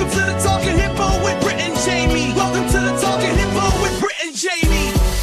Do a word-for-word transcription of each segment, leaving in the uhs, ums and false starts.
Welcome to the Talking Hippo with Brit and Jamie. Welcome to the Talking Hippo with Brit and Jamie.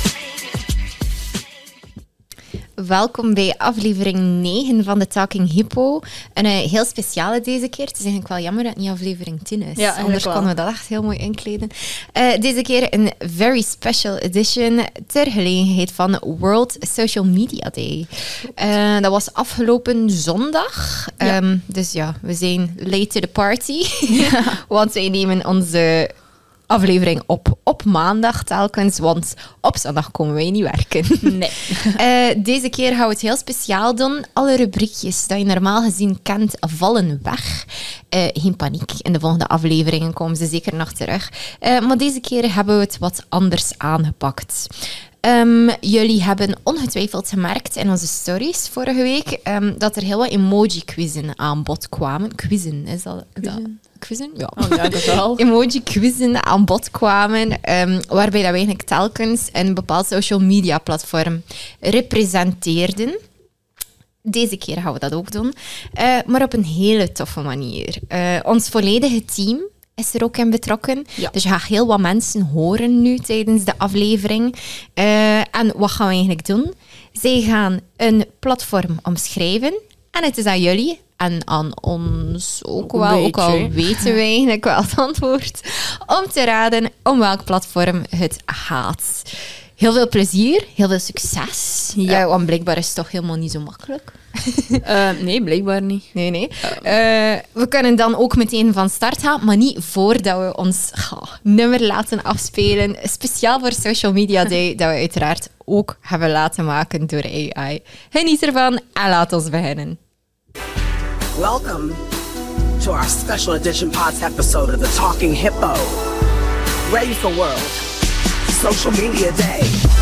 Welkom bij aflevering negen van de Talking Hippo. Een uh, heel speciale deze keer. Het is eigenlijk wel jammer dat het niet aflevering tien is. Ja, anders konden we dat echt heel mooi inkleden. Uh, deze keer een very special edition ter gelegenheid van World Social Media Day. Uh, dat was afgelopen zondag. Ja. Um, dus ja, we zijn late to the party. Ja. Want wij nemen onze aflevering op op maandag telkens, want op zondag komen wij niet werken. Nee. uh, deze keer gaan we het heel speciaal doen. Alle rubriekjes dat je normaal gezien kent, vallen weg. Uh, geen paniek, in de volgende afleveringen komen ze zeker nog terug. Uh, maar deze keer hebben we het wat anders aangepakt. Um, jullie hebben ongetwijfeld gemerkt in onze stories vorige week um, dat er heel wat emoji-quizzen aan bod kwamen. Quizzen, is dat... dat quizzen? Ja. Oh, ja, dat wel. Emoji-quizzen aan bod kwamen, um, waarbij dat we eigenlijk telkens een bepaald social media platform representeerden. Deze keer gaan we dat ook doen, uh, maar op een hele toffe manier. Uh, ons volledige team is er ook in betrokken. Ja. Dus je gaat heel wat mensen horen nu tijdens de aflevering. Uh, en wat gaan we eigenlijk doen? Zij gaan een platform omschrijven. En het is aan jullie en aan ons ook Een wel, beetje. ook al weten we eigenlijk wel het antwoord, om te raden om welk platform het gaat. Heel veel plezier, heel veel succes. Ja. Uh, want blijkbaar is het toch helemaal niet zo makkelijk. Uh, nee, blijkbaar niet. Nee, nee. Uh, we kunnen dan ook meteen van start gaan, maar niet voordat we ons oh, nummer laten afspelen. Speciaal voor Social Media Day, dat we uiteraard ook hebben laten maken door A I. Geniet ervan en laat ons beginnen. Welcome to our special edition pods episode of the Talking Hippo. Ready for World Social Media Day.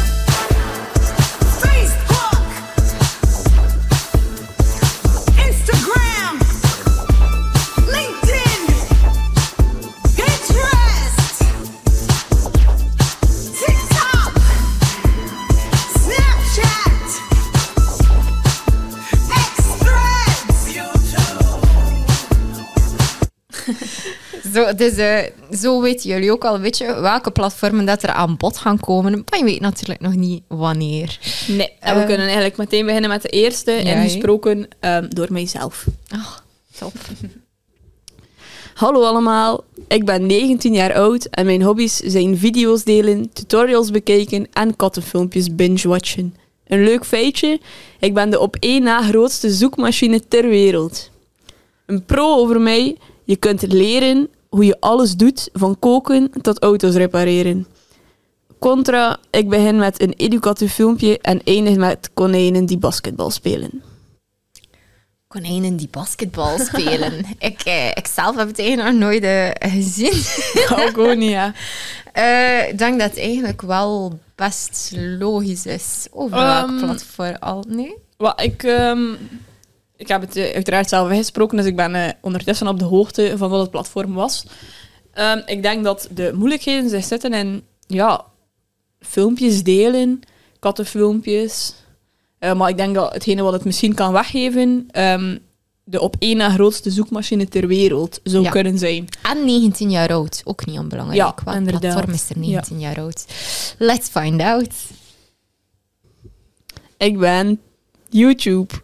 Facebook, Instagram, LinkedIn, Pinterest, TikTok, Snapchat, X-Threads, YouTube. Zo, dus, uh, zo weten jullie ook al een beetje welke platformen dat er aan bod gaan komen. Maar je weet natuurlijk nog niet wanneer. Nee, en we Uh, kunnen eigenlijk meteen beginnen met de eerste, ja, ingesproken um, door mijzelf. Oh, top. Hallo allemaal, ik ben negentien jaar oud en mijn hobby's zijn video's delen, tutorials bekijken en kattenfilmpjes binge-watchen. Een leuk feitje, ik ben de op één na grootste zoekmachine ter wereld. Een pro over mij, je kunt leren hoe je alles doet, van koken tot auto's repareren. Contra, ik begin met een educatief filmpje en eindig met konijnen die basketbal spelen. Konijnen die basketbal spelen. ik, eh, ik zelf heb het eigenlijk nog nooit uh, gezien. Ook gewoon niet, ja. Uh, ik denk dat het eigenlijk wel best logisch is. Over welk Um, platform al? Nee? Well, ik, um, ik heb het uh, uiteraard zelf gesproken, dus ik ben uh, ondertussen op de hoogte van wat het platform was. Um, ik denk dat de moeilijkheden zich zitten in ja, filmpjes delen, kattenfilmpjes. Uh, maar ik denk dat hetgene wat het misschien kan weggeven, um, de op één na grootste zoekmachine ter wereld zou Ja. kunnen zijn. En negentien jaar oud. Ook niet onbelangrijk. Ja, Welk inderdaad. platform is er negentien jaar oud? Let's find out. Ik ben YouTube.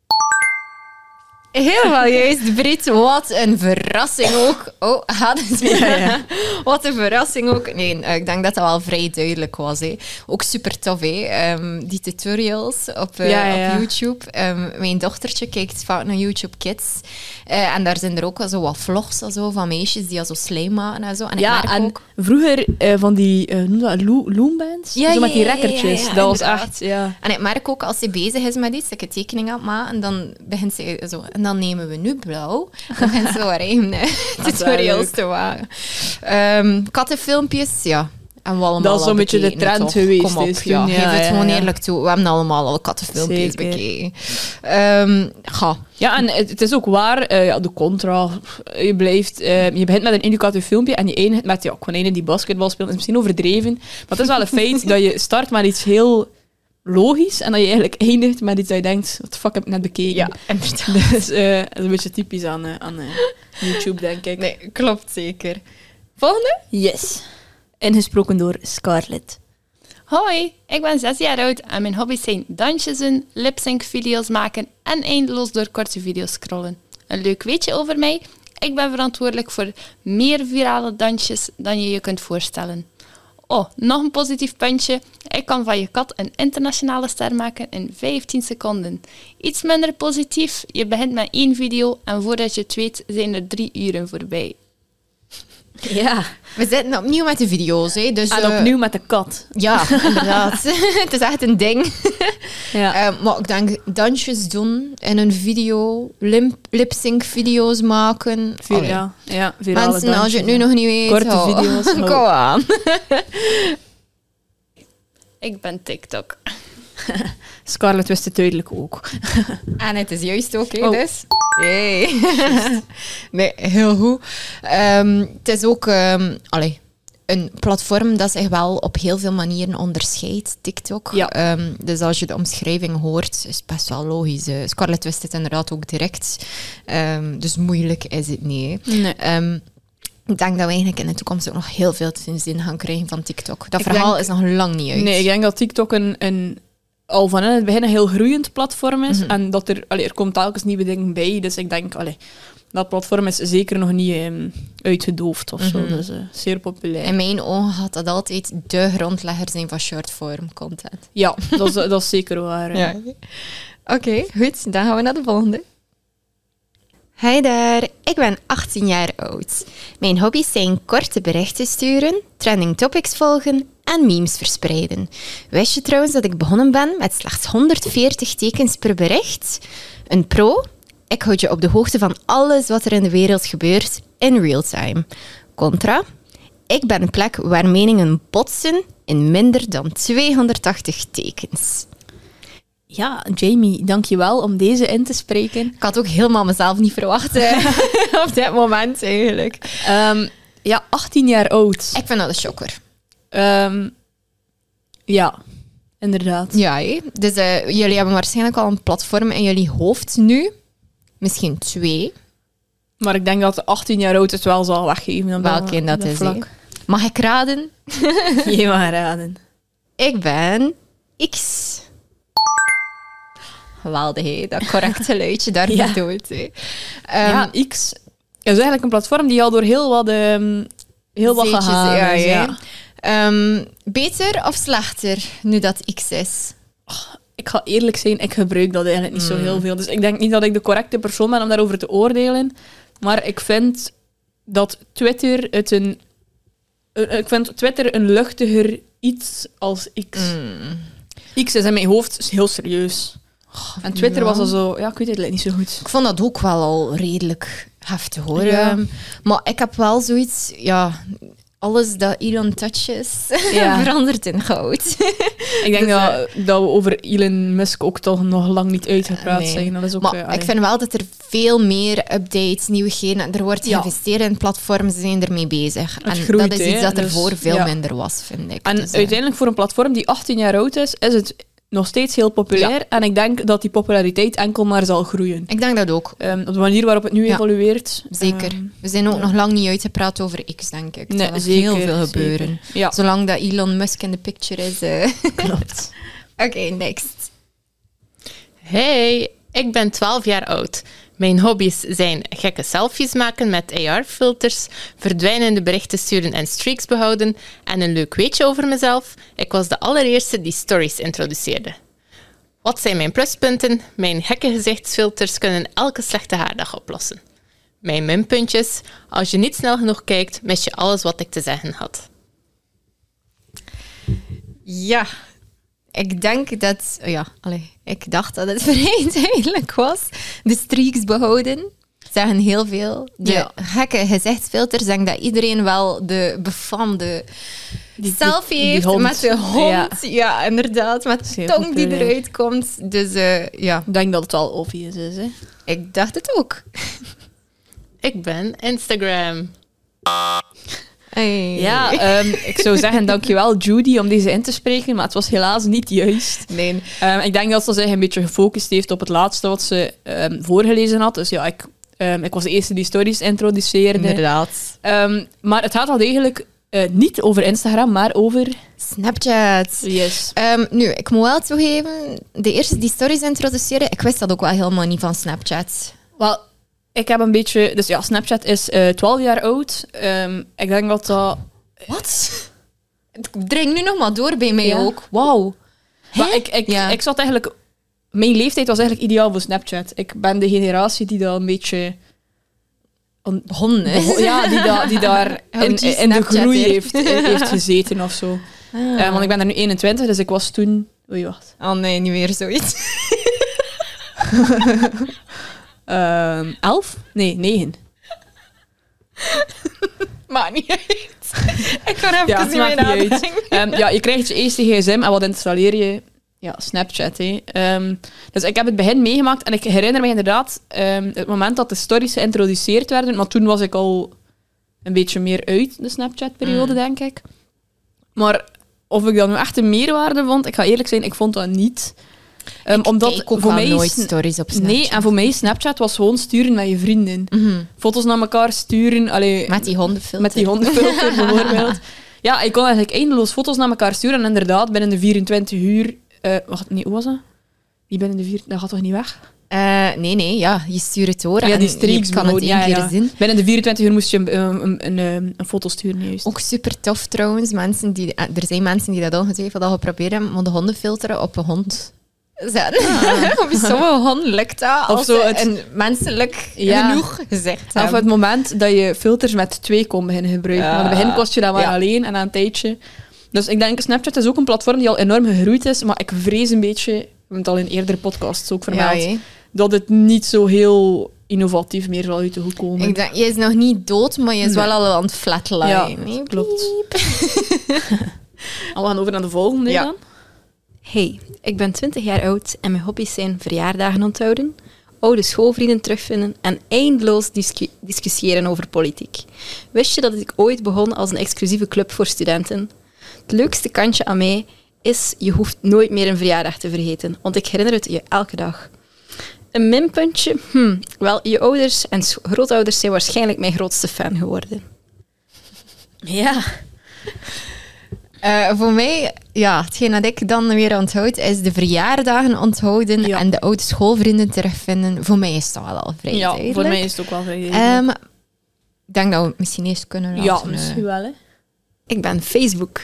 Helemaal juist, Brit. Wat een verrassing ook. Oh, gaat het weer? Ja, ja. Wat een verrassing ook. Nee, ik denk dat dat wel vrij duidelijk was. Hè. Ook super tof, hè. Um, die tutorials op, uh, Ja, ja, ja. op YouTube. Um, mijn dochtertje kijkt vaak naar YouTube Kids. Uh, en daar zijn er ook al zo wat vlogs en zo, van meisjes die al zo slijm maken en zo. En Ja, ik merk en ook... vroeger uh, van die, uh, noem dat, lo- loombands? Ja, zo met ja, die ja, ja, rekkertjes. ja, ja, dat was inderdaad. echt, ja. En ik merk ook, als ze bezig is met iets, dat ik een tekening aan het maken, en dan begint ze zo... En dan nemen we nu blauw. Dan begint ze haar eigen uh, tutorials leuk. te maken. Um, kattenfilmpjes, ja. En we allemaal Dat is al zo'n beetje de bekeken, trend toch? geweest Kom op, is ja. toen, ja, Geef het ja, gewoon ja. eerlijk toe. We hebben allemaal al kattenfilmpjes Zeker. bekeken. Um, ga. Ja, en het, het is ook waar, uh, ja, de contra. Je, blijft, uh, je begint met een educatief filmpje en je eindigt met ja, konijnen die basketbal spelen. Dat is misschien overdreven, maar het is wel een feit dat je start met iets heel logisch. En dat je eigenlijk eindigt met iets dat je denkt, wat de fuck heb ik net bekeken? Ja, inderdaad. Dus eh, dat is een beetje typisch aan, eh, aan eh, YouTube, denk ik. Nee, klopt zeker. Volgende? Yes. Ingesproken door Scarlett. Hoi, ik ben zes jaar oud en mijn hobby's zijn dansjes doen, lip-sync-video's maken en eindeloos door korte video's scrollen. Een leuk weetje over mij? Ik ben verantwoordelijk voor meer virale dansjes dan je je kunt voorstellen. Oh, nog een positief puntje. Ik kan van je kat een internationale ster maken in vijftien seconden. Iets minder positief, je begint met één video en voordat je het weet zijn er drie uren voorbij. Ja. We zitten opnieuw met de video's. Hè, dus, En eh, opnieuw met de kat. Ja, inderdaad. Het is echt een ding. Ja. Eh, maar ik denk, dansjes doen in een video, limp- lip-sync-video's maken. Vir- Allee. ja, ja, virale Mensen, als je het nu dansjes, nog niet weet... Korte hou- video's, hou. Kom aan. Ik ben TikTok. Scarlett wist het duidelijk ook. En het is juist ook, hè, Oh. dus. Hey. Nee, heel goed. Ehm, het is ook ehm, allee, een platform dat zich wel op heel veel manieren onderscheidt, TikTok. Ja. Ehm, dus als je de omschrijving hoort, is het best wel logisch. Eh, Scarlett wist het inderdaad ook direct. Ehm, dus moeilijk is het niet. Hè. Nee. Ehm, ik denk dat we eigenlijk in de toekomst ook nog heel veel te zien gaan krijgen van TikTok. Dat Ik verhaal denk- is nog lang niet uit. Nee, ik denk dat TikTok een, een al van in het begin een heel groeiend platform is. Mhm. En dat er, allee, er komt telkens nieuwe dingen bij. Dus ik denk, allee, dat platform is zeker nog niet um, uitgedoofd of zo. Mhm. Dus uh, zeer populair. In mijn ogen gaat dat altijd de grondlegger zijn van shortform content. Ja, dat is, dat is zeker waar. Ja. Oké, goed. Dan gaan we naar de volgende. Hi daar, ik ben achttien jaar oud. Mijn hobby's zijn korte berichten sturen, trending topics volgen en memes verspreiden. Wist je trouwens dat ik begonnen ben met slechts honderdveertig tekens per bericht? Een pro? Ik houd je op de hoogte van alles wat er in de wereld gebeurt in real time. Contra? Ik ben een plek waar meningen botsen in minder dan tweehonderdtachtig tekens. Ja, Jamie, dankjewel om deze in te spreken. Ik had ook helemaal mezelf niet verwacht eh, op dit moment eigenlijk. Um, ja, achttien jaar oud. Ik vind dat een shocker. Um, ja, inderdaad. Ja, hé. Dus eh, jullie hebben waarschijnlijk al een platform in jullie hoofd nu. Misschien twee. Maar ik denk dat de achttien jaar oud het wel zal weggeven. op Welke dat dat is, vlak. hè? Mag ik raden? Je mag raden. Ik ben X. Geweldig, hé. Dat correcte geluidje daar Ja. bedoeld. Hè. Ehm, Ja, X is eigenlijk een platform die al door heel wat, um, heel wat zeetjes, gegaan ja, is. hè. Ja. Ehm, beter of slechter nu dat X is? Ik ga eerlijk zijn, ik gebruik dat eigenlijk niet zo Hmm. heel veel. Dus ik denk niet dat ik de correcte persoon ben om daarover te oordelen. Maar ik vind dat Twitter het een... eh, Ik vind Twitter een luchtiger iets als X. Hmm. X is in mijn hoofd heel serieus. En Twitter ja. was al zo... Ja, ik weet het eigenlijk niet zo goed. Ik vond dat ook wel al redelijk heftig, hoor. Ja. Ehm, maar ik heb wel zoiets... Ja, alles dat Elon touches Ja. verandert in goud. Ik denk Dus, dat, dat we over Elon Musk ook toch nog lang niet uitgepraat Nee. zijn. Dat is ook, Maar eh, ik allee. vind wel dat er veel meer updates, nieuwigheden... Er wordt Ja. geïnvesteerd in platforms, ze zijn ermee bezig. Het en groeit, dat is iets hè, dat er dus, voor veel ja. minder was, vind ik. En Dus, eh, uiteindelijk voor een platform die achttien jaar oud is, is het nog steeds heel populair. En ik denk dat die populariteit enkel maar zal groeien. ik denk dat ook. Um, op de manier waarop het nu Ja. evolueert. Zeker. um, We zijn ook ja. nog lang niet uitgepraat over X, denk ik. Er Nee, zal nog zeker, heel veel gebeuren. zeker. Ja, Zolang dat Elon Musk in de picture is. eh. klopt. Oké, next. Hey, ik ben twaalf jaar oud. Mijn hobby's zijn gekke selfies maken met A R-filters, verdwijnende berichten sturen en streaks behouden en een leuk weetje over mezelf. Ik was de allereerste die stories introduceerde. Wat zijn mijn pluspunten? Mijn gekke gezichtsfilters kunnen elke slechte haardag oplossen. Mijn minpuntjes? Als je niet snel genoeg kijkt, mis je alles wat ik te zeggen had. Ja, ik denk dat... oh ja, allee, ik dacht dat het vrij duidelijk was. De streaks behouden zeggen heel veel. De Ja. gekke gezichtsfilters zeggen dat iedereen wel de befaamde Die- selfie die heeft hond. met de hond. Ja, Ja. inderdaad. Met de Zeer tong die populair. eruit komt. Dus eh, ja, Ik denk dat het wel obvious is. Hè. ik dacht het ook. Ik ben Instagram. Hey. Ja, um, ik zou zeggen dankjewel Judy om deze in te spreken, maar het was helaas niet juist. Nee. Um, ik denk dat ze zich een beetje gefocust heeft op het laatste wat ze um, voorgelezen had. Dus ja, ik, um, ik was de eerste die stories introduceerde. Inderdaad. Um, maar het gaat al eigenlijk uh, niet over Instagram, maar over... Snapchat. Yes. Um, nu, ik moet wel toegeven, de eerste die stories introduceerde, ik wist dat ook wel helemaal niet van Snapchat. Wel, ik heb een beetje... Dus ja, Snapchat is uh, twaalf jaar oud. Um, ik denk dat dat... Wat? Het dringt nu nog maar door bij mij Ja. ook. Wauw. Maar ik, ik, Ja. ik zat eigenlijk... Mijn leeftijd was eigenlijk ideaal voor Snapchat. Ik ben de generatie die dat een beetje... On, Begonnen, hè? beho- ja, die, da, die daar in, O G in de Snapchat, groei hè. heeft, heeft gezeten of zo. Ah. Uh, want ik ben er nu eenentwintig, dus ik was toen... Oei, wacht. Oh nee, niet weer zoiets. Um, elf? Nee, negen. Maakt niet uit. Ik kan even Ja, niet het maakt meer niet uit. nadenken. Um, ja, je krijgt je eerste gsm en wat installeer je? Ja, Snapchat. Hè. Um, dus ik heb het begin meegemaakt en ik herinner me inderdaad um, het moment dat de stories geïntroduceerd werden, maar toen was ik al een beetje meer uit de Snapchat-periode, Mm. denk ik. Maar of ik dat nu echt een meerwaarde vond, ik ga eerlijk zijn, ik vond dat niet. Um, Ik omdat kijk ook voor al mij nooit Sn- stories op Snapchat. Nee, en voor mij Snapchat was gewoon sturen met je vrienden. Mhm. Foto's naar elkaar sturen. Allee, Met die hondenfilter. met die hondenfilter bijvoorbeeld. Ja, ik kon eigenlijk eindeloos foto's naar elkaar sturen. En inderdaad, binnen de vierentwintig uur... Uh, wacht, nee, hoe was dat? Die binnen de vier... Dat gaat toch niet weg? Uh, nee, nee, ja. Je stuurt het door Ja, en die je streaks kan het één behouden. Ja, keer ja. zien. Binnen de vierentwintig uur moest je een, een, een, een, een foto sturen, juist. Ook super tof trouwens. Mensen die, er zijn mensen die dat ongetwijfeld al geprobeerd hebben om de hondenfilteren op een hond zetten. Op sommige honden lukt dat als zo ze het- een menselijk Ja. genoeg gezegd Of hebben. het moment dat je filters met twee kon beginnen gebruiken. Ja. Aan het begin kost je dat maar Ja. alleen en na een tijdje. Dus ik denk, Snapchat is ook een platform die al enorm gegroeid is. Maar ik vrees een beetje, we hebben het al in eerdere podcasts ook vermeld, Ja, hè. dat het niet zo heel innovatief meer zal uit de hoek komen. Ik denk, je is nog niet dood, maar je is Nee. wel al aan het flatline. Ja, Nee, klopt. piep. Al we gaan over naar de volgende Ja. dan. Hey, ik ben twintig jaar oud en mijn hobby's zijn verjaardagen onthouden, oude schoolvrienden terugvinden en eindeloos discu- discussiëren over politiek. Wist je dat ik ooit begon als een exclusieve club voor studenten? Het leukste kantje aan mij is, je hoeft nooit meer een verjaardag te vergeten, want ik herinner het je elke dag. Een minpuntje? Hm, wel, je ouders en s- grootouders zijn waarschijnlijk mijn grootste fan geworden. Ja. Eh, voor mij, ja, hetgeen dat ik dan weer onthoud, is de verjaardagen onthouden Ja. en de oude schoolvrienden terugvinden. Voor mij is dat wel al vrij Ja, duidelijk. voor mij is het ook wel vrij Ehm, ik denk dat we het misschien eerst kunnen Ja, laten, eh, misschien wel, hè. Ik ben Facebook.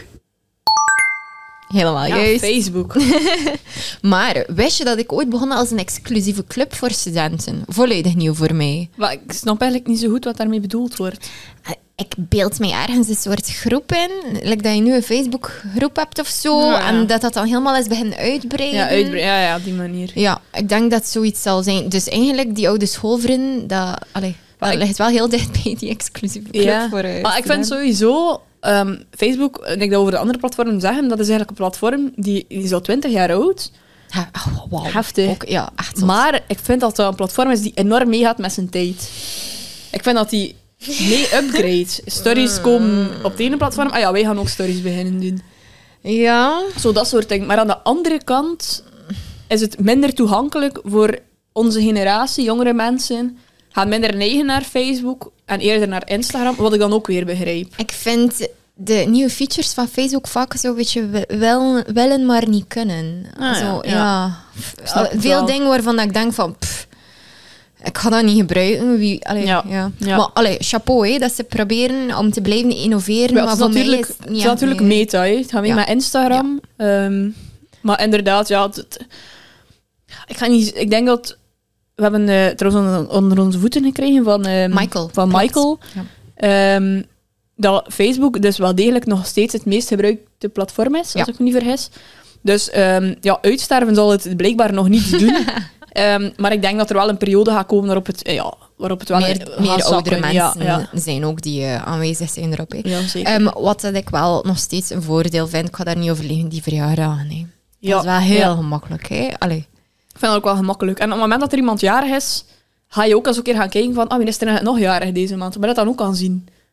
helemaal Ja, juist. Facebook. Maar wist je dat ik ooit begon als een exclusieve club voor studenten? Volledig nieuw voor mij. Maar ik snap eigenlijk niet zo goed wat daarmee bedoeld wordt. Eh, Ik beeld mij ergens een soort groep in. Like dat je nu een Facebookgroep hebt of zo. Ja, ja. En dat dat dan helemaal is beginnen uitbreiden. Ja, uitbre- ja, ja, op die manier. Ja, ik denk dat zoiets zal zijn. Dus eigenlijk, die oude schoolvrienden, dat, allee, Maar dat ik- ligt wel heel dicht bij die exclusieve club Ja, voor eh, maar ik vind studenten. sowieso... Um, Facebook, en ik dat over de andere platformen zeggen, dat is eigenlijk een platform die, die is al twintig jaar oud. Ja, oh, wauw. Heftig. Ook, ja, echt zot. Maar ik vind dat dat een platform is die enorm meegaat met zijn tijd. Ik vind dat die mee upgrade. Stories komen op het ene platform. Ah ja, wij gaan ook stories beginnen doen. Ja, Zo dat soort dingen. Maar aan de andere kant is het minder toegankelijk voor onze generatie, jongere mensen. Gaan minder neigen naar Facebook en eerder naar Instagram, wat ik dan ook weer begrijp. ik vind de nieuwe features van Facebook vaak zo een beetje we- wel, willen, maar niet kunnen. Ah, zo, ja, ja. ja. Snap het Veel wel. dingen waarvan ik denk van... pff, ik ga dat niet gebruiken. Wie, allee, Ja, ja. ja. Maar allee, chapeau hè, dat ze proberen om te blijven innoveren. Ja, maar het is voor mij natuurlijk, is het het niet is echt natuurlijk meer- meta. Hè. Het gaat mee Ja. met Instagram. Ehm, maar inderdaad, ja, het- het- ik, ga niet, ik denk dat... We hebben eh trouwens onder, onder onze voeten gekregen van, ehm, Michael. van klopt. Michael. Ja. Ehm, dat Facebook dus wel degelijk nog steeds het meest gebruikte platform is, als Ja. ik me niet vergis. Dus ehm, ja, uitsterven zal het blijkbaar nog niet doen. Ehm, maar ik denk dat er wel een periode gaat komen waarop het, eh, ja, waarop het wel meer, gaat meer zakken. oudere mensen Ja, ja. zijn ook die eh, aanwezig zijn erop. Hè. Ja, zeker. Ehm, wat dat ik wel nog steeds een voordeel vind, ik ga daar niet over liegen, die verjaardagen. hè. Ja, Dat is wel heel ja. gemakkelijk. Hè? Allee. Ik vind dat ook wel gemakkelijk. En op het moment dat er iemand jarig is, ga je ook eens een keer gaan kijken van, ah, wie is er nog jarig deze maand? Maar dat dan ook kan zien.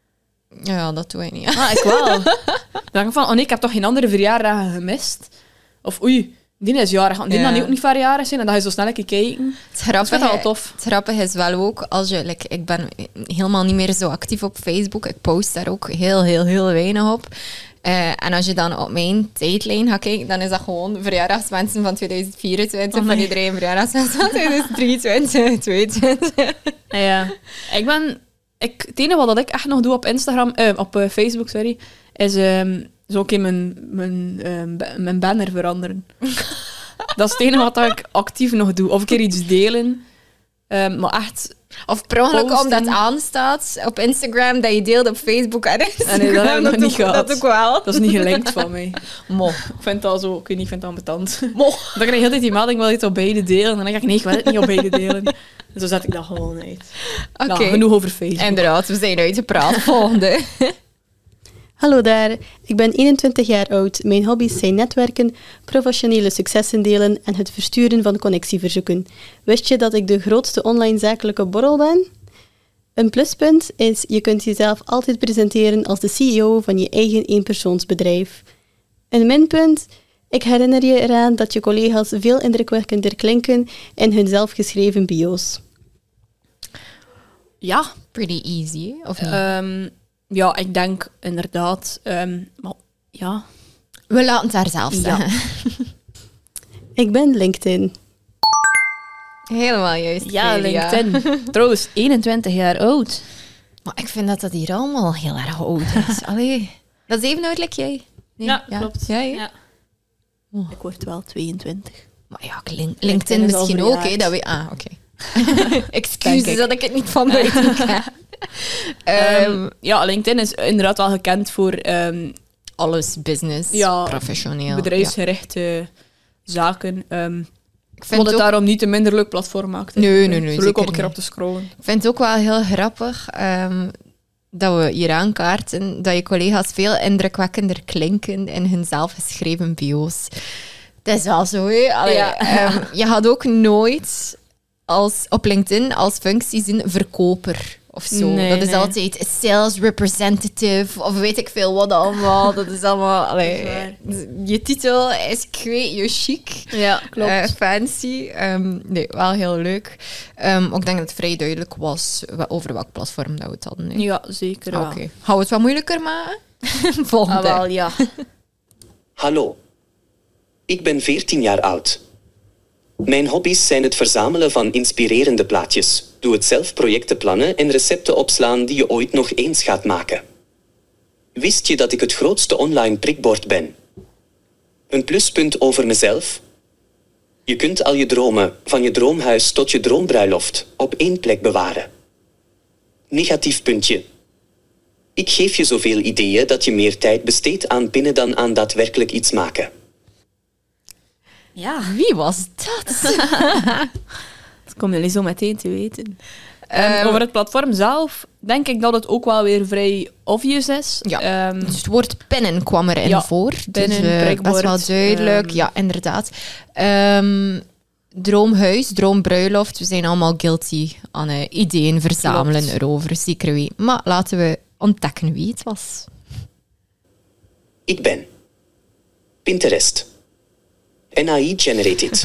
Ja, dat doe ik niet. Ah, ik wel. Dan denk ik van, oh nee, ik heb toch geen andere verjaardagen gemist? Of oei, die is jarig. Die Ja. dan niet ook niet verjaardag zijn. En dan ga je zo snel een keer kijken. Het Ik grappige, vind dat wel tof. Het grappige is wel ook, als je, like, ik ben helemaal niet meer zo actief op Facebook. Ik post daar ook heel, heel, heel weinig op. Uh, en als je dan op mijn tijdlijn gaat kijken, dan is dat gewoon verjaardagswensen van tweeduizend vierentwintig, Oh, nee. van iedereen verjaardagswensen van tweeduizend drieëntwintig, tweeëntwintig. Ja. Ik ben... Ik, het enige wat ik echt nog doe op Instagram... eh, op eh, Facebook, sorry. Is um, zo een keer mijn, mijn, um, ba- mijn banner veranderen. Dat is het enige wat ik actief nog doe. Of een keer iets delen. Um, maar echt... Of per ongeluk Posten. omdat het aanstaat op Instagram, dat je deelt op Facebook en Instagram. Ah, nee, dat heb ik nog doe niet ik- gehad. Dat ook wel. Dat is niet gelinkt van mij. Mo. Ik vind dat zo... Ik weet niet, ik vind dat ambetant. Mo. Dan krijg je heel tijd die melding, wil je het op beide delen? En dan denk ik, nee, ik wil het niet op beide delen. En zo zet ik dat gewoon uit. Oké. Nou, genoeg over Facebook. Inderdaad, we zijn uitgepraat. Volgende. Hallo daar, ik ben eenentwintig jaar oud. Mijn hobby's zijn netwerken, professionele successen delen en het versturen van connectieverzoeken. Wist je dat ik de grootste online zakelijke borrel ben? Een pluspunt is, je kunt jezelf altijd presenteren als de C E O van je eigen eenpersoonsbedrijf. Een minpunt? Ik herinner je eraan dat je collega's veel indrukwekkender klinken in hun zelfgeschreven bio's. Ja. Pretty easy, of niet? Um, ja, ik denk inderdaad... Um, maar ja... We laten het daar zelf Ja. zeggen. Ik ben LinkedIn. Helemaal juist. Ja, Celia. LinkedIn. Trouwens, eenentwintig jaar oud. Maar ik vind dat dat hier allemaal heel erg oud is. Allee. Dat is even oud like jij. Nee? Ja, klopt. Ja, ja. Ja. Ik word wel tweeëntwintig. Maar ja, Lin- LinkedIn LinkedIn is al misschien ook. verjaard. Hè, dat we... Ah, oké. Denk Excuses ik. dat ik het niet van buiten ken. Ehm, Um, ja, LinkedIn is inderdaad wel gekend voor um, alles business, Ja, professioneel. bedrijfsgerichte zaken. Um, Ik ik vind vond het ook- daarom niet te minder leuk platform maakte. Nee, nee, nee, Zo leuk zeker om een keer niet. op te scrollen. Ik vind het ook wel heel grappig ehm, dat we hier aankaarten dat je collega's veel indrukwekkender klinken in hun zelfgeschreven bio's. Het is wel zo, hè? Allee, Ja. ehm, je had ook nooit als, op LinkedIn als functie zien verkoper of zo. Nee, dat is nee. altijd sales representative of weet ik veel wat allemaal. Dat is allemaal... Allee, Dat is je titel is, ik weet je, chic. Ja, klopt. Eh, fancy. Ehm, nee, wel heel leuk. Ehm, ook denk dat het vrij duidelijk was wa- over welk platform dat we het hadden. hè. ja, zeker wel. Oké. Gaan we het wat moeilijker maken? Volgende. Ah, wel, ja. Hallo. Ik ben veertien jaar oud. Mijn hobby's zijn het verzamelen van inspirerende plaatjes, doe-het-zelf projecten plannen en recepten opslaan die je ooit nog eens gaat maken. Wist je dat ik het grootste online prikbord ben? Een pluspunt over mezelf? Je kunt al je dromen, van je droomhuis tot je droombruiloft, op één plek bewaren. Negatief puntje. Ik geef je zoveel ideeën dat je meer tijd besteedt aan pinnen dan aan daadwerkelijk iets maken. Ja, Wie was dat? dat komen jullie zo meteen te weten. Um, over het platform zelf denk ik dat het ook wel weer vrij obvious is. Ja, Um, dus het woord pinnen kwam erin ja, voor. pinnen, dus, eh, prikbord, best wel duidelijk. ehm. Ja, inderdaad. Ehm, droomhuis, droombruiloft. We zijn allemaal guilty aan eh, ideeën verzamelen Klopt. erover. Zeker wie. Maar laten we ontdekken wie het was. Ik ben Pinterest. N A I-generated.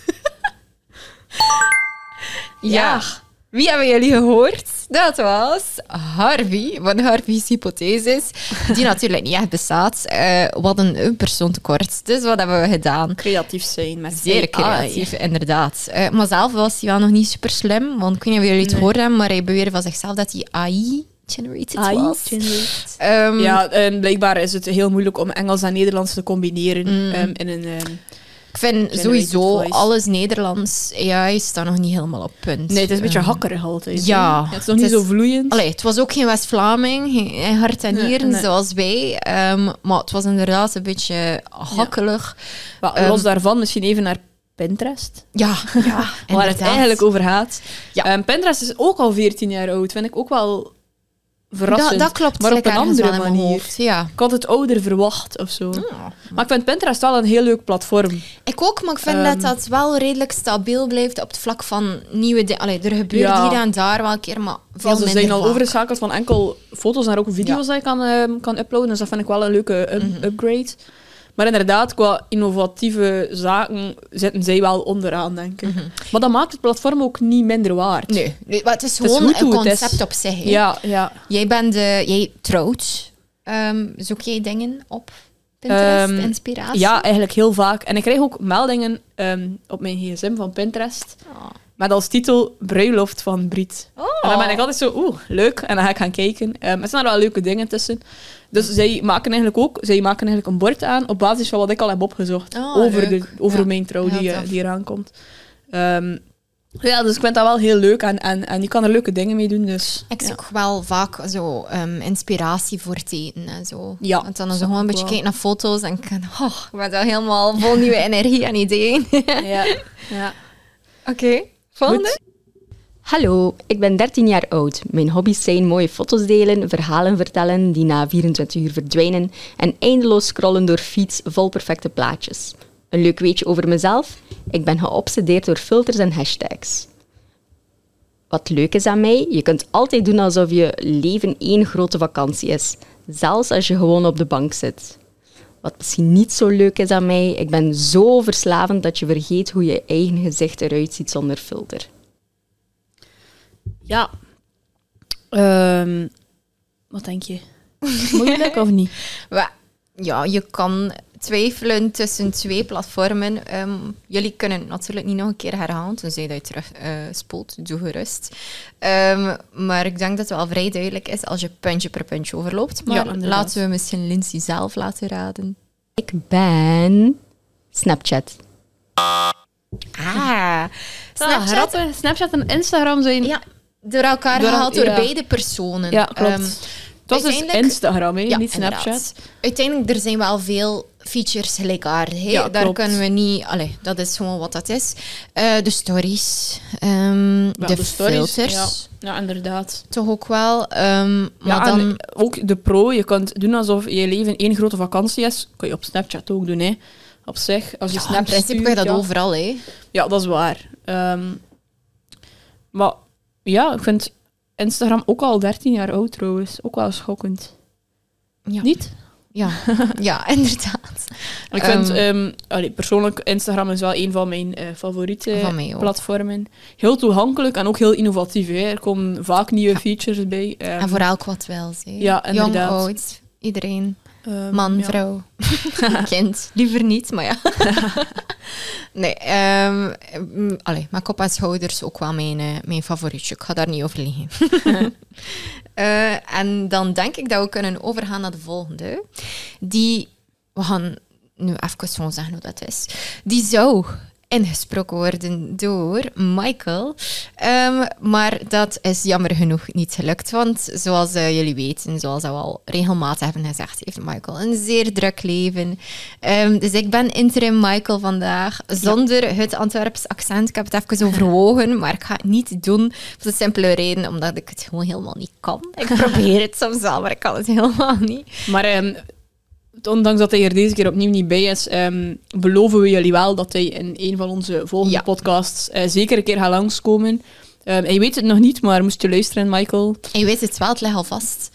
Ja. Wie hebben jullie gehoord? Dat was Harvey, van Harvey's hypothesis, die natuurlijk niet echt bestaat. Uh, we hadden een persoon tekort, dus wat hebben we gedaan? creatief zijn met Zeer A I. creatief, inderdaad. Uh, maar zelf was hij wel nog niet super slim, want ik weet niet of jullie het Nee. gehoord hebben, maar hij beweerde van zichzelf dat hij A I-generated A I was. generated. Ehm, Ja, en blijkbaar is het heel moeilijk om Engels en Nederlands te combineren Mm. um, in een... Um, ik vind generated sowieso voice. alles Nederlands A I staat nog niet helemaal op punt. nee, het is een beetje Ehm, hakkerig altijd. ja, hè. Het is nog het niet is- zo vloeiend. Allee, het was ook geen West-Vlaming, geen geen hart en Nee, nieren nee. zoals wij. Ehm, maar het was inderdaad een beetje hakkelig. Maar Ehm, los daarvan misschien even naar Pinterest. Ja, ja, Waar het inderdaad. eigenlijk over gaat. Ja. Ehm, Pinterest is ook al veertien jaar oud. Vind ik ook wel verrassend. Dat, dat klopt. maar op like een ergens andere wel in mijn manier. hoofd, ja. Ik had het ouder verwacht of zo. Oh. Maar ik vind Pinterest wel een heel leuk platform. Ik ook, maar ik vind Ehm. dat dat wel redelijk stabiel blijft op het vlak van nieuwe dingen. Allee, er gebeurt Ja. hier en daar wel een keer, maar veel Ja, ze minder zijn al vaak. overgeschakeld van enkel foto's naar ook video's dat je kan, ehm, kan uploaden. Dus dat vind ik wel een leuke up- Mhm. upgrade. Maar inderdaad, qua innovatieve zaken zitten zij wel onderaan, denk ik. Maar dat maakt het platform ook niet minder waard. Nee, nee, maar het is Het is gewoon goed een hoe het is. concept op zich. hè. Ja, ja. Jij bent de, jij trouwt. Ehm, zoek jij dingen op Pinterest, Ehm, inspiratie? Ja, eigenlijk heel vaak. En ik krijg ook meldingen ehm, op mijn gsm van Pinterest. Oh. Met als titel Bruiloft van Brit. Oh. En dan ben ik altijd zo, oeh, leuk. En dan ga ik gaan kijken. Um, er staan er wel leuke dingen tussen. Dus zij maken eigenlijk ook zij maken eigenlijk een bord aan op basis van wat ik al heb opgezocht. Oh, over de, leuk. over Ja. mijn trouw Heel die, eh, tof. die eraan komt. Um, ja, dus ik vind dat wel heel leuk. En, en, en je kan er leuke dingen mee doen. Dus, Ik ja. zoek wel vaak zo ehm, inspiratie voor het eten en zo. Ja, Want dan is dat gewoon een ook beetje wel. kijken naar foto's en ik kan, oh, ik ben daar helemaal vol nieuwe energie en ideeën. Oké, Ja, ja. volgende. Hallo, ik ben dertien jaar oud. Mijn hobby's zijn mooie foto's delen, verhalen vertellen die na vierentwintig uur verdwijnen en eindeloos scrollen door feeds vol perfecte plaatjes. Een leuk weetje over mezelf? Ik ben geobsedeerd door filters en hashtags. Wat leuk is aan mij, je kunt altijd doen alsof je leven één grote vakantie is, zelfs als je gewoon op de bank zit. Wat misschien niet zo leuk is aan mij, ik ben zo verslavend dat je vergeet hoe je eigen gezicht eruit ziet zonder filter. Ja. Um, wat denk je? Moeilijk of niet? Wa- Ja, je kan twijfelen tussen twee platformen. Ehm, jullie kunnen het natuurlijk niet nog een keer herhalen, tenzij dat je terug eh, spoelt. Doe gerust. Ehm, maar ik denk dat het wel vrij duidelijk is als je puntje per puntje overloopt. Maar Ja, inderdaad. laten we misschien Lindsay zelf laten raden. Ik ben Snapchat. Ah, Snapchat. Snapchat. Grappig. Snapchat en Instagram zijn... Ja, door elkaar Door el- gehaald door ja. beide personen. Ja, klopt. Ehm, Het was dus uiteindelijk- Instagram, hè, Ja, niet Snapchat. inderdaad. Uiteindelijk, er zijn wel veel features gelijkaardig. hè. Ja, Daar klopt. kunnen we niet... Allee, dat is gewoon wat dat is. Eh, de stories. ehm, Ja, de, stories, filters. Ja, ja, inderdaad. Toch ook wel. ehm, maar Ja, dan... en ook de pro, je kunt doen alsof je leven één grote vakantie is. Kun je op Snapchat ook doen, hè. Op zich, als je Ja, in Snap principe stuurt, kun je dat ja. overal, hè. Ja, dat is waar. Ehm, maar ja, ik vind Instagram ook al dertien jaar oud trouwens. Ook wel schokkend. Ja. Niet? Ja, ja inderdaad. Ik vind, Ehm, ehm, allee, persoonlijk, Instagram is wel een van mijn eh, favoriete Van mij ook. platformen. Heel toegankelijk en ook heel innovatief. Hè. Er komen vaak nieuwe features bij. Ehm, en voor elk wat wel, hè. Ja, Jong, inderdaad. oud, iedereen. ehm, Man, ja. vrouw, kind. Liever niet, maar ja. nee, ehm mm, allee, mijn kop en schouders ook wel mijn, eh, mijn favorietje. Ik ga daar niet over liegen. Eh, en dan denk ik dat we kunnen overgaan naar de volgende. Die, we gaan nu even gewoon zeggen hoe dat is. Die zou ingesproken worden door Michael. Ehm, maar dat is jammer genoeg niet gelukt. Want zoals eh, jullie weten, zoals we al regelmatig hebben gezegd, heeft Michael een zeer druk leven. Ehm, dus ik ben interim Michael vandaag, zonder het Antwerps accent. Ik heb het even overwogen, maar ik ga het niet doen. Voor de simpele reden, omdat ik het gewoon helemaal niet kan. Ik probeer het soms wel, maar ik kan het helemaal niet. Maar ehm, ondanks dat hij er deze keer opnieuw niet bij is, ehm, beloven we jullie wel dat hij in een van onze volgende Ja. podcasts eh, zeker een keer gaat langskomen. Ehm hij weet het nog niet, maar moest je luisteren, Michael. En je weet het wel, het ligt al vast.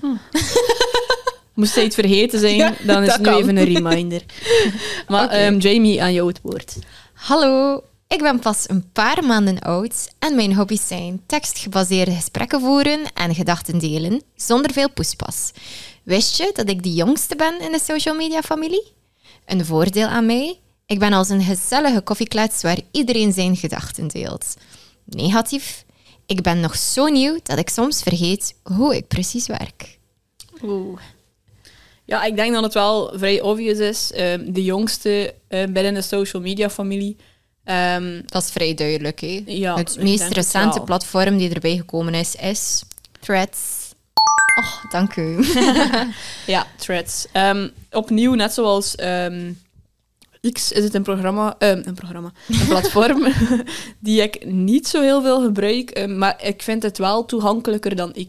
Moest hij het vergeten zijn, Ja, dan is dat het nu kan. even een reminder. Maar Oké. ehm, Jamie, aan jou het woord. Hallo, ik ben pas een paar maanden oud en mijn hobby's zijn tekstgebaseerde gesprekken voeren en gedachten delen, zonder veel poespas. Wist je dat ik de jongste ben in de social media familie? Een voordeel aan mij? Ik ben als een gezellige koffieklets waar iedereen zijn gedachten deelt. Negatief? Ik ben nog zo nieuw dat ik soms vergeet hoe ik precies werk. Oeh. Ja, ik denk dat het wel vrij obvious is. Ehm, de jongste eh, binnen de social media familie. Ehm, Dat is vrij duidelijk. Hè? Ja, het ik meest denk het recente wel. platform die erbij gekomen is, is Threads. Oh, dank u. Ja, Threads. Ehm, opnieuw, net zoals ehm, X, is het een programma, ehm, een programma, een platform die ik niet zo heel veel gebruik, ehm, maar ik vind het wel toegankelijker dan X.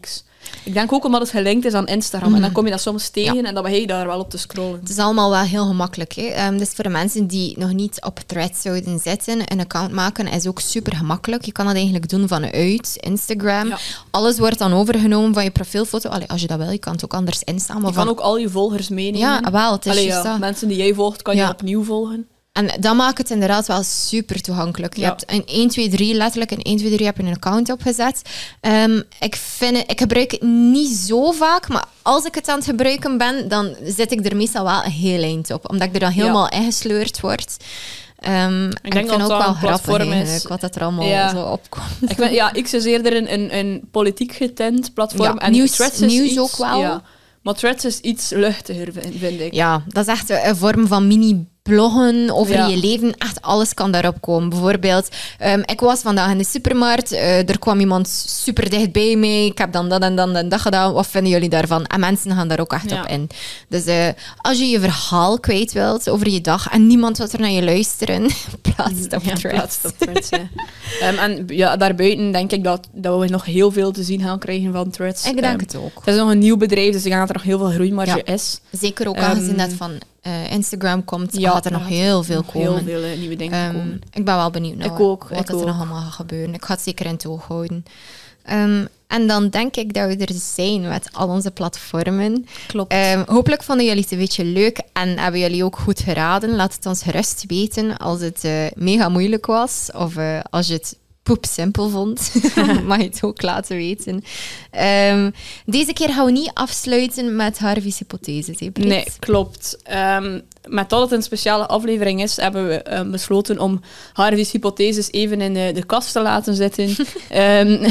Ik denk ook omdat het gelinkt is aan Instagram. Mhm. En dan kom je dat soms tegen Ja. en dan begin je daar wel op te scrollen. Het is allemaal wel heel gemakkelijk. Hè? Ehm, dus voor de mensen die nog niet op Threads zouden zitten, een account maken is ook super gemakkelijk. Je kan dat eigenlijk doen vanuit Instagram. Ja. Alles wordt dan overgenomen van je profielfoto. Allee, als je dat wil, je kan het ook anders instaan. Maar Je kan van... ook al je volgers meenemen. Ja, wel, het is Allee, juist ja, dat. mensen die jij volgt, kan je Ja. opnieuw volgen. En dat maakt het inderdaad wel super toegankelijk. Je Ja. hebt een één, twee, drie, letterlijk een één, twee, drie heb je een account opgezet. Ehm, ik, vind het, ik gebruik het niet zo vaak, maar als ik het aan het gebruiken ben, dan zit ik er meestal wel een heel eind op. Omdat ik er dan helemaal ingesleurd word. Ehm, en ik denk vind dat ook dat wel een grappig platform is. eigenlijk, wat dat er allemaal Ja. zo opkomt. Ik vind, ja, X is eerder een, een, een politiek getint platform. Ja, en nieuws- Threads is nieuws iets, ook wel. Ja, maar Threads is iets luchtiger, vind, vind ik. Ja, dat is echt een vorm van mini-bloggen over Ja. je leven. Echt alles kan daarop komen. Bijvoorbeeld, ehm, ik was vandaag in de supermarkt. eh, er kwam iemand super dichtbij mij. Ik heb dan dat en dan en dat gedaan. Wat vinden jullie daarvan? En mensen gaan daar ook echt Ja. op in. Dus eh, als je je verhaal kwijt wilt over je dag en niemand wil er naar je luisteren, plaats het op Ja, Threads. plaats op Threads, ja. Ehm, en ja, daarbuiten denk ik dat, dat we nog heel veel te zien gaan krijgen van Threads. Ik denk Ehm, het ook. Het is nog een nieuw bedrijf, dus ik denk dat er nog heel veel groeimarge Ja. is. Zeker ook Ehm, aangezien dat van eh, Instagram komt, Ja, gaat er nog gaat heel veel nog komen. Heel veel eh, nieuwe dingen Ehm, komen. ik ben wel benieuwd naar Ik ook, wat ik er ook. nog allemaal gaat gebeuren. Ik ga het zeker in het oog houden. Ehm, en dan denk ik dat we er zijn met al onze platformen. Klopt. Ehm, hopelijk vonden jullie het een beetje leuk en hebben jullie ook goed geraden. Laat het ons gerust weten als het eh, mega moeilijk was of eh, als je het poep simpel vond. Mag je het ook laten weten. Ehm, deze keer gaan we niet afsluiten met Harvey's hypotheses, hè, Brit? Nee, klopt. Ehm, met dat het een speciale aflevering is, hebben we ehm, besloten om Harvey's hypotheses even in de, de kast te laten zitten. Ehm,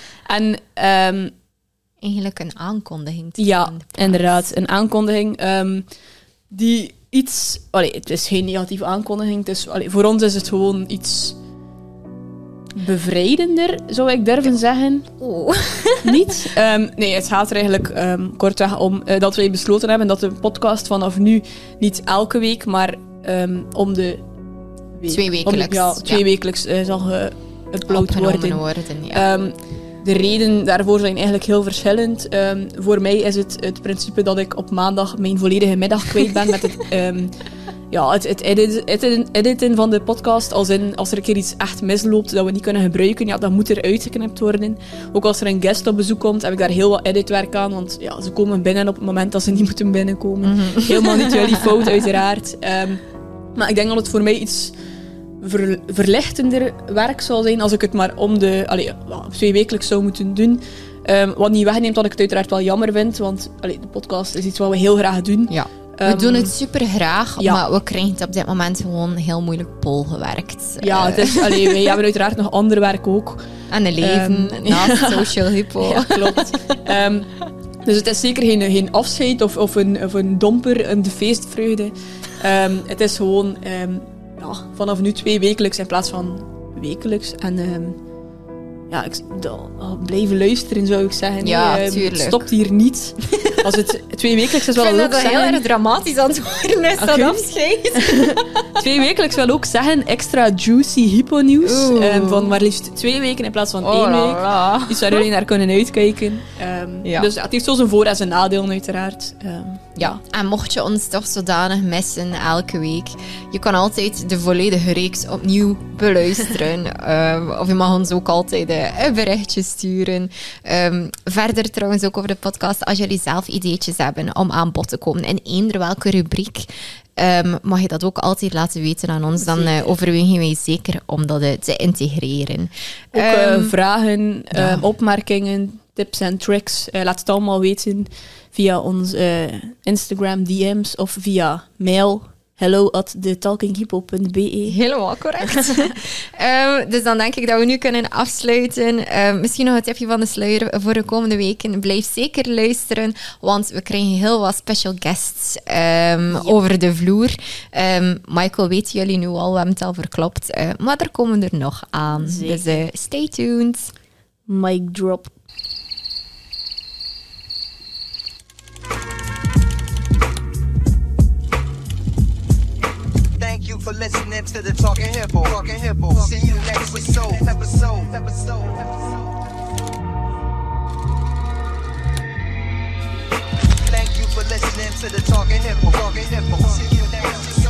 en ehm, Eigenlijk een aankondiging. te ja, doen in de plaats. inderdaad, een aankondiging ehm, die iets... Allee, het is geen negatieve aankondiging. Het is, allee, voor ons is het gewoon iets bevrijdender, zou ik durven zeggen. Oh. Niet. Ehm, nee, het gaat er eigenlijk ehm, kortweg om eh, dat wij besloten hebben dat de podcast vanaf nu niet elke week, maar ehm, om de week, Twee om de- wekelijks, ja, twee ja. wekelijks eh, zal geüpload Opgenomen worden. worden, ja. Ehm, de redenen daarvoor zijn eigenlijk heel verschillend. Ehm, voor mij is het het principe dat ik op maandag mijn volledige middag kwijt ben met het, ehm, ja, het, het, edit, het editen van de podcast. Als, in, als er een keer iets echt misloopt dat we niet kunnen gebruiken, ja, dan moet er uitgeknipt worden. Ook als er een guest op bezoek komt, heb ik daar heel wat editwerk aan. Want ja, ze komen binnen op het moment dat ze niet moeten binnenkomen. Helemaal niet jullie fout, uiteraard. Ehm, maar ik denk dat het voor mij iets ver, verlichtender werk zou zijn als ik het maar om de allee, ja, twee wekelijks zou moeten doen. Um, wat niet wegneemt dat ik het uiteraard wel jammer vind, want allee, de podcast is iets wat we heel graag doen. Ja. We Ehm, doen het super graag, ja. maar we krijgen het op dit moment gewoon heel moeilijk polgewerkt. Ja, het is, allee, wij hebben uiteraard nog ander werk ook. En een leven Ehm, naast ja. social hypo. Ja, klopt. Ehm, dus het is zeker geen, geen afscheid of, of, een, of een domper, een de feestvreugde. Ehm, het is gewoon ehm, ja, vanaf nu twee wekelijks in plaats van wekelijks. En ehm, ja, ik, da- oh, blijven luisteren zou ik zeggen. Ja, Nee, ehm, tuurlijk. het stopt hier niet. Als het twee wekelijks is, Ik wel vind ook dat dat heel zeggen... erg dramatisch aan het worden is, dat Oké. afscheid. Twee wekelijks wil ook zeggen extra juicy hypo-nieuws. Oeh. Ehm, van maar liefst twee weken in plaats van Oh, één la, week. la. Iets waar jullie naar kunnen uitkijken. Ehm, Ja. Dus ja, het heeft zo zijn voor- en zijn nadelen uiteraard. Ehm, Ja, en mocht je ons toch zodanig missen elke week, je kan altijd de volledige reeks opnieuw beluisteren. Ehm, of je mag ons ook altijd eh, een berichtje sturen. Ehm, verder trouwens ook over de podcast, als jullie zelf ideetjes hebben om aan bod te komen in eender welke rubriek, ehm, mag je dat ook altijd laten weten aan ons. Dan eh, overwegen wij zeker om dat eh, te integreren. Ook eh, Ehm, vragen, ja. ehm, opmerkingen, tips en tricks. Eh, laat het allemaal weten via onze eh, Instagram D M's of via mail. hello at the talking hippo punt b e. Helemaal correct. Ehm, dus dan denk ik dat we nu kunnen afsluiten. Ehm, misschien nog een tipje van de sluier voor de komende weken. Blijf zeker luisteren, want we krijgen heel wat special guests ehm, over de vloer. Ehm, Michael, weten jullie nu al, we hebben het al verklopt. Eh, maar er komen er nog aan. Zeker. Dus eh, stay tuned. Mic drop. Thank you for listening to the Talking Hippo. Talking Hippo. See you next episode. Episode. Episode. Episode. for listening to the Talking Hippo. Talking Hippo. See you next.